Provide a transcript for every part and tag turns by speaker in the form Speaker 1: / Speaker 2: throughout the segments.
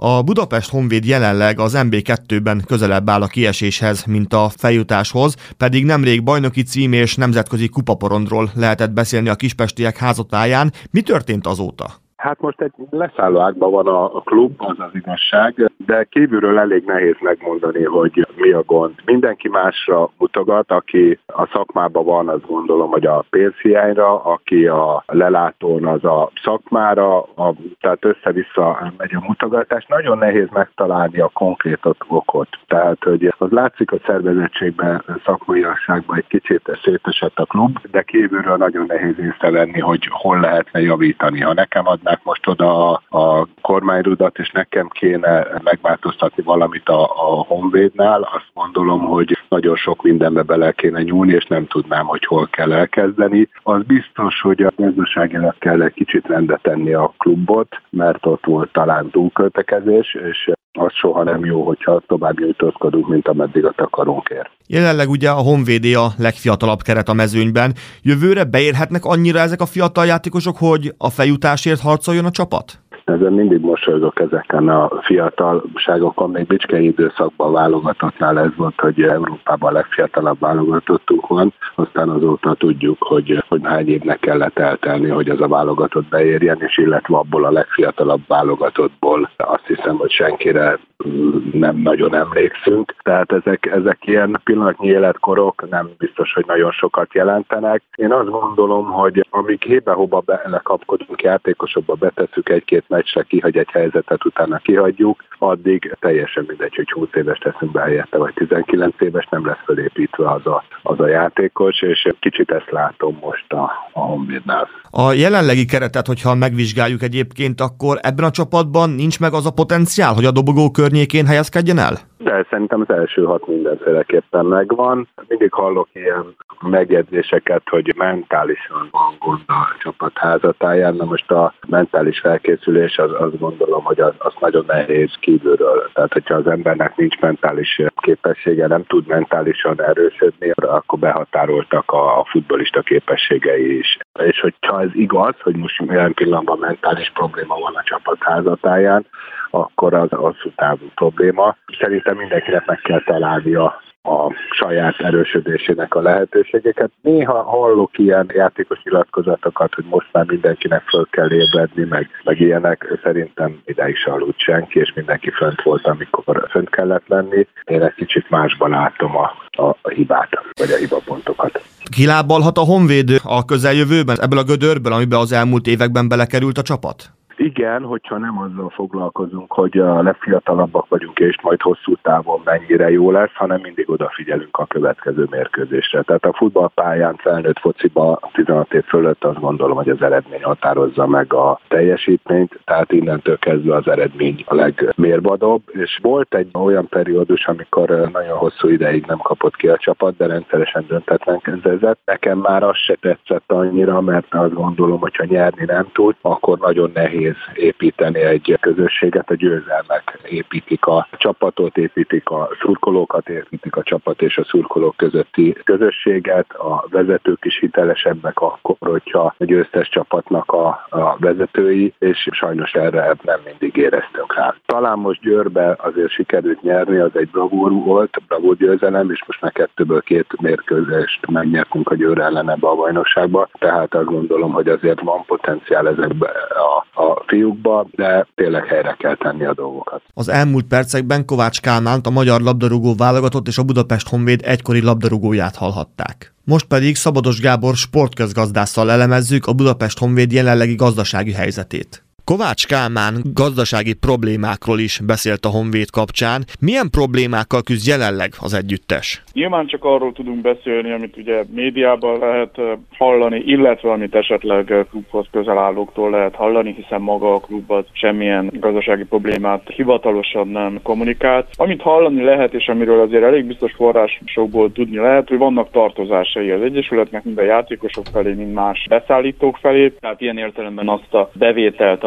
Speaker 1: A Budapest Honvéd jelenleg az MB2-ben közelebb áll a kieséshez, mint a feljutáshoz, pedig nemrég bajnoki cím és nemzetközi kupaporondról lehetett beszélni a kispestiek házatáján. Mi történt azóta?
Speaker 2: Hát most egy leszálló ágban van a klub, az az igazság, de kívülről elég nehéz megmondani, hogy mi a gond. Mindenki másra mutogat, aki a szakmában van, azt gondolom, hogy a pénzhiányra, aki a lelátón, az a szakmára, tehát össze-vissza megy a mutogatás. Nagyon nehéz megtalálni a konkrét okot. Tehát, hogy az látszik a szervezettségben, szakmaiasságban egy kicsit szétesett a klub, de kívülről nagyon nehéz észrevenni, hogy hol lehetne javítani. Ha nekem adnák most oda a kormányrudat, és nekem kéne megváltoztatni valamit a Honvédnál, azt gondolom, hogy nagyon sok mindenbe bele kéne nyúlni, és nem tudnám, hogy hol kell elkezdeni. Az biztos, hogy a gazdaságilag kell egy kicsit rendet tenni a klubot, mert ott volt talán túlköltekezés, és az soha nem jó, hogyha tovább nyújtózkodunk, mint ameddig a takarónk ér.
Speaker 1: Jelenleg ugye a Honvédé a legfiatalabb keret a mezőnyben. Jövőre beérhetnek annyira ezek a fiatal játékosok, hogy a feljutásért harcoljon a csapat?
Speaker 2: Ezen mindig mosolygok ezeken a fiatalságokon, még Bicskei időszakban válogatottnál ez volt, hogy Európában a legfiatalabb válogatottunk van, aztán azóta tudjuk, hogy hány évnek kellett eltelni, hogy az a válogatott beérjen, és illetve abból a legfiatalabb válogatottból azt hiszem, hogy senkire nem nagyon emlékszünk. Tehát ezek ilyen pillanatnyi életkorok nem biztos, hogy nagyon sokat jelentenek. Én azt gondolom, hogy amíg hébe-hóba belekapkodunk játékosokba, betesszük egy-két meccsre ki, hogy egy helyzetet utána kihagyjuk, addig teljesen mindegy, hogy 20 éves teszünk be helyette, vagy 19 éves, nem lesz felépítve az a játékos, és kicsit ezt látom most a Honvédnál.
Speaker 1: A jelenlegi keretet, hogyha megvizsgáljuk egyébként, akkor ebben a csapatban nincs meg az a potenciál, hogy a dobogó környékén helyezkedjen el?
Speaker 2: De szerintem az első 6 mindenféleképpen megvan. Mindig hallok ilyen megjegyzéseket, hogy mentálisan van gond a csapat házatáján. Na most a mentális felkészülés, azt gondolom, hogy az nagyon nehéz kívülről. Tehát, hogyha az embernek nincs mentális képessége, nem tud mentálisan erősödni, akkor behatároltak a futballista képességei is. És hogyha ez igaz, hogy most jelen pillanatban mentális probléma van a csapat házatáján, akkor az hosszú távú probléma. Szerintem mindenkinek meg kell találnia a saját erősödésének a lehetőségeket. Néha hallok ilyen játékos nyilatkozatokat, hogy most már mindenkinek föl kell ébredni, meg ilyenek. Szerintem ide is aludt senki, és mindenki fönt volt, amikor fönt kellett lenni. Én egy kicsit másban látom a hibát, vagy a hibapontokat.
Speaker 1: Kilábalhat a Honvéd a közeljövőben ebből a gödörből, amiben az elmúlt években belekerült a csapat?
Speaker 2: Igen, hogyha nem azzal foglalkozunk, hogy a legfiatalabbak vagyunk, és majd hosszú távon mennyire jó lesz, hanem mindig odafigyelünk a következő mérkőzésre. Tehát a futballpályán, felnőtt fociba 16 év fölött azt gondolom, hogy az eredmény határozza meg a teljesítményt, tehát innentől kezdve az eredmény a legmérvadóbb. És volt egy olyan periódus, amikor nagyon hosszú ideig nem kapott ki a csapat, de rendszeresen döntetlenkezett. Nekem már az se tetszett annyira, mert azt gondolom, hogyha nyerni nem tud, akkor nagyon nehéz építeni egy közösséget, a győzelmek építik a csapatot, építik a szurkolókat, építik a csapat és a szurkolók közötti közösséget, a vezetők is hitelesebbek akkor, hogyha a győztes csapatnak a vezetői, és sajnos erre nem mindig éreztünk rá. Talán most Győrbe azért sikerült nyerni, az egy bravúr volt, bravúr győzelem, és most már 2-ből 2 mérkőzést megnyertünk a Győr ellen ebbe a bajnokságba, tehát azt gondolom, hogy azért van potenciál ezekbe a fiúkba, de tényleg helyre kell tenni a dolgokat.
Speaker 1: Az elmúlt percekben Kovács Kálmánt, a magyar labdarúgó válogatott és a Budapest Honvéd egykori labdarúgóját hallhatták. Most pedig Szabados Gábor sportközgazdásszal elemezzük a Budapest Honvéd jelenlegi gazdasági helyzetét. Kovács Kálmán gazdasági problémákról is beszélt a Honvéd kapcsán. Milyen problémákkal küzd jelenleg az együttes?
Speaker 3: Nyilván csak arról tudunk beszélni, amit ugye médiában lehet hallani, illetve amit esetleg klubhoz közel állóktól lehet hallani, hiszen maga a klub az semmilyen gazdasági problémát hivatalosan nem kommunikált. Amit hallani lehet, és amiről azért elég biztos forrásokból tudni lehet, hogy vannak tartozásai az egyesületnek, mind a játékosok felé, mind más beszállítók felé. Tehát ilyen értelemben azt a bevételt,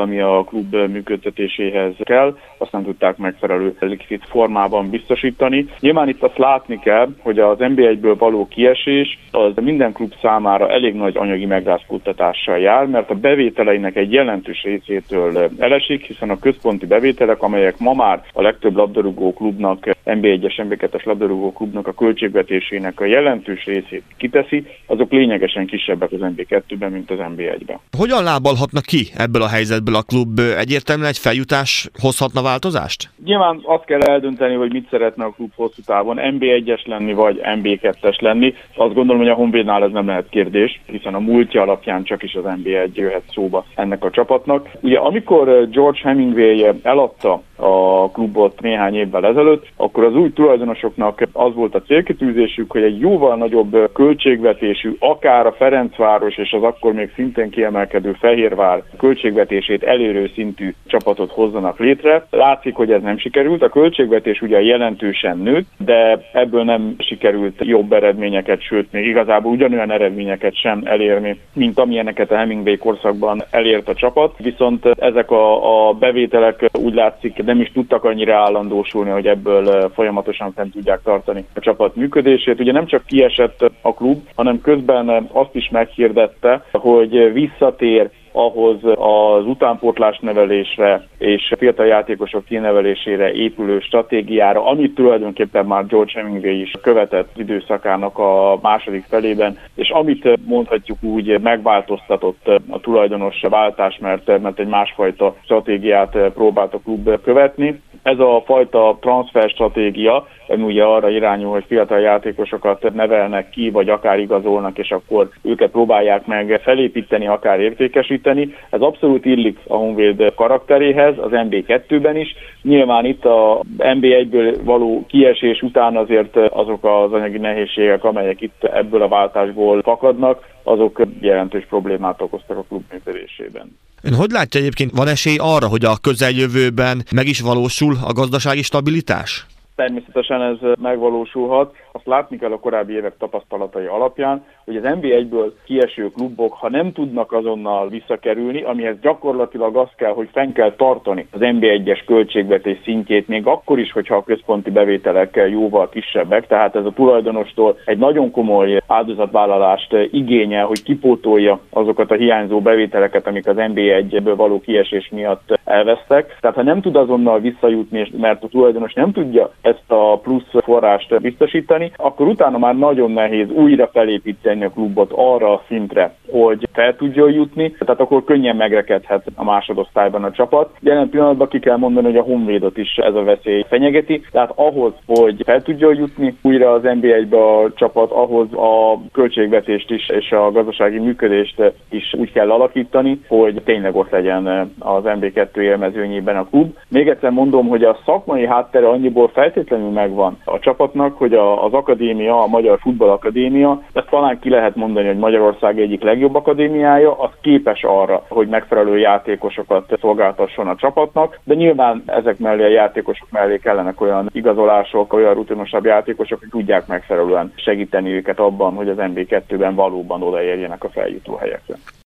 Speaker 3: ami a klub működtetéséhez kell, azt nem tudták megfelelő likvid formában biztosítani. Nyilván itt azt látni kell, hogy az NB1-ből való kiesés az minden klub számára elég nagy anyagi megrázkódtatással jár, mert a bevételeinek egy jelentős részétől elesik, hiszen a központi bevételek, amelyek ma már a legtöbb labdarúgó klubnak, NB1-es, NB2-es labdarúgó klubnak a költségvetésének a jelentős részét kiteszi, azok lényegesen kisebbek az NB2-ben, mint az NB1-ben.
Speaker 1: Hogyan lábalhatna ki ebből a helyzetből a klub? Egyértelműen egy feljutás hozhatna változást?
Speaker 3: Nyilván azt kell eldönteni, hogy mit szeretne a klub hosszú távon, NB1-es lenni, vagy NB2-es lenni. Azt gondolom, hogy a Honvédnál ez nem lehet kérdés, hiszen a múltja alapján csak is az NB1 jöhet szóba ennek a csapatnak. Ugye amikor George Hemingway eladta a klubot néhány évvel ezelőtt, akkor az új tulajdonosoknak az volt a célkitűzésük, hogy egy jóval nagyobb költségvetésű, akár a Ferencváros és az akkor még szintén kiemelkedő Fehérvár költségvetését elérő szintű csapatot hozzanak létre. Látszik, hogy ez nem sikerült. A költségvetés ugye jelentősen nőtt, de ebből nem sikerült jobb eredményeket, sőt, még igazából ugyanolyan eredményeket sem elérni, mint amilyeneket a Hemingway korszakban elért a csapat. Viszont ezek a bevételek úgy látszik nem is tudtak annyira állandósulni, hogy ebből folyamatosan fent tudják tartani a csapat működését. Ugye nem csak kiesett a klub, hanem közben azt is meghirdette, hogy visszatér ahhoz az utánpótlás nevelésre és fiatal játékosok kinevelésére épülő stratégiára, amit tulajdonképpen már George Hemingway is követett időszakának a második felében, és amit mondhatjuk úgy megváltoztatott a tulajdonos váltás, mert egy másfajta stratégiát próbált a klub követni. Ez a fajta transfer stratégia, ami ugye arra irányul, hogy fiatal játékosokat nevelnek ki, vagy akár igazolnak, és akkor őket próbálják meg felépíteni, akár értékesíteni. Ez abszolút illik a Honvéd karakteréhez, az NB2-ben is. Nyilván itt a NB1-ből való kiesés után azért azok az anyagi nehézségek, amelyek itt ebből a váltásból fakadnak, azok jelentős problémát okoztak a klub működésében.
Speaker 1: Ön hogy látja egyébként, van esély arra, hogy a közeljövőben meg is valósul a gazdasági stabilitás?
Speaker 3: Természetesen ez megvalósulhat. Azt látni kell a korábbi évek tapasztalatai alapján, hogy az NB1-ből kieső klubok, ha nem tudnak azonnal visszakerülni, amihez gyakorlatilag az kell, hogy fenn kell tartani az NB1-es költségvetés szintjét, még akkor is, hogyha a központi bevételek jóval kisebbek, tehát ez a tulajdonostól egy nagyon komoly áldozatvállalást igényel, hogy kipótolja azokat a hiányzó bevételeket, amik az NB1-ből való kiesés miatt elvesztek. Tehát ha nem tud azonnal visszajutni, mert a tulajdonos nem tudja ezt a plusz forrást biztosítani, akkor utána már nagyon nehéz újra felépíteni a klubot arra a szintre, hogy fel tudjon jutni, tehát akkor könnyen megrekedhet a másodosztályban a csapat. Jelen pillanatban ki kell mondani, hogy a Honvédot is ez a veszély fenyegeti, tehát ahhoz, hogy fel tudjon jutni újra az NB1-be a csapat, ahhoz a költségvetést is és a gazdasági működést is úgy kell alakítani, hogy tényleg ott legyen az NB2 élmezőnyében a klub. Még egyszer mondom, hogy a szakmai háttere annyiból feltétlenül megvan a csapatnak, hogy az akadémia, a Magyar Futball Akadémia, ezt talán ki lehet mondani, hogy Magyarország egyik legjobb akadémiája, az képes arra, hogy megfelelő játékosokat szolgáltasson a csapatnak, de nyilván ezek mellé a játékosok mellé kellenek olyan igazolások, olyan rutinosabb játékosok, hogy tudják megfelelően segíteni őket abban, hogy az NB2-ben valóban odaérjenek a feljutó helyekre.